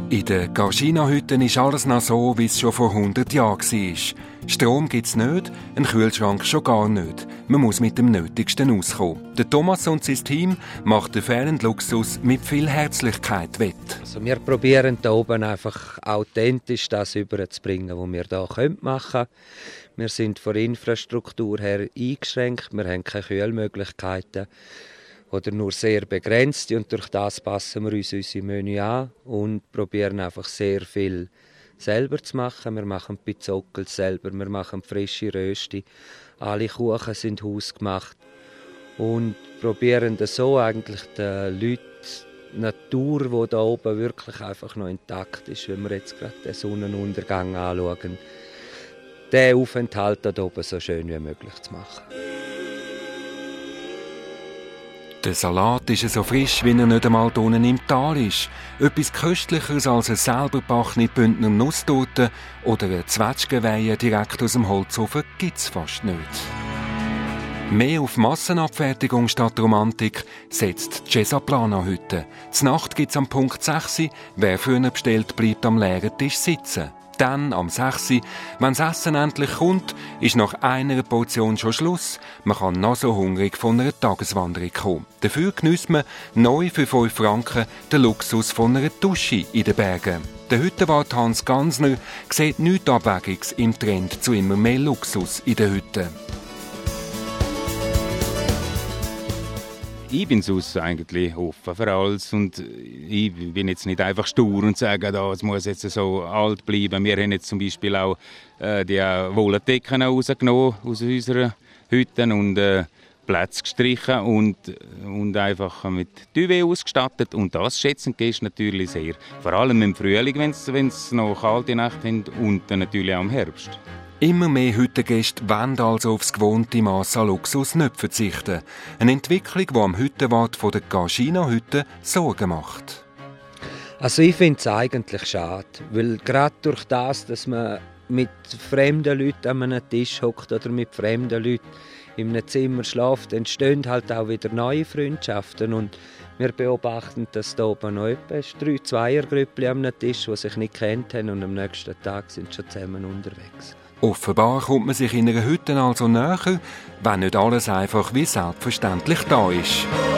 In der Gargina-Hütte ist alles noch so, wie es schon vor 100 Jahren war. Strom gibt es nicht, einen Kühlschrank schon gar nicht. Man muss mit dem Nötigsten auskommen. Der Thomas und sein Team machen den fehlenden Luxus mit viel Herzlichkeit wett. Also wir probieren hier oben einfach authentisch das überzubringen, was wir hier machen können. Wir sind von der Infrastruktur her eingeschränkt, wir haben keine Kühlmöglichkeiten oder nur sehr begrenzte, und durch das passen wir uns unsere Menü an und probieren einfach sehr viel selber zu machen. Wir machen Pizzockel selber, wir machen frische Rösti, alle Kuchen sind hausgemacht und probieren so eigentlich den Leuten die Natur, die da oben wirklich einfach noch intakt ist, wenn wir jetzt gerade den Sonnenuntergang anschauen, den Aufenthalt da oben so schön wie möglich zu machen. Der Salat ist so frisch, wie er nicht einmal unten im Tal ist. Etwas Köstlicheres als eine selber gebackene Bündner Nusstorte oder eine Zwetschgenweihe direkt aus dem Holzofen gibt es fast nicht. Mehr auf Massenabfertigung statt Romantik setzt die Cesaplana heute. Zur Nacht gibt es am Punkt 6 Uhr, wer früher bestellt, bleibt am leeren Tisch sitzen. Dann, am 6 Uhr, wenn das Essen endlich kommt, ist nach einer Portion schon Schluss. Man kann noch so hungrig von einer Tageswanderung kommen. Dafür geniesst man neu für 5 Franken den Luxus von einer Dusche in den Bergen. Der Hüttenwart Hans Gansner sieht nichts Abwegiges im Trend zu immer mehr Luxus in den Hütten. Ich bin sonst eigentlich offen für alles und ich bin jetzt nicht einfach stur und sage, es muss jetzt so alt bleiben. Wir haben jetzt zum Beispiel auch die Wollendecken rausgenommen aus unseren Hütten und Plätze gestrichen und einfach mit Duvet ausgestattet. Und das schätzen die Gäste natürlich sehr. Vor allem im Frühling, wenn es noch kalte Nächte sind, und dann natürlich auch im Herbst. Immer mehr Hüttengäste wollen also aufs gewohnte Mass an Luxus nicht verzichten. Eine Entwicklung, die am Hüttenwart von der Gargina-Hütte Sorgen macht. Also ich finde es eigentlich schade, weil gerade durch das, dass man mit fremden Leuten an einem Tisch hockt oder mit fremden Leuten in einem Zimmer schläft, entstehen halt auch wieder neue Freundschaften. Und wir beobachten, dass da oben noch etwa 3 Zweiergrüppchen an einem Tisch, die sich nicht kennt haben, und am nächsten Tag sind schon zusammen unterwegs. Offenbar kommt man sich in einer Hütte also näher, wenn nicht alles einfach wie selbstverständlich da ist.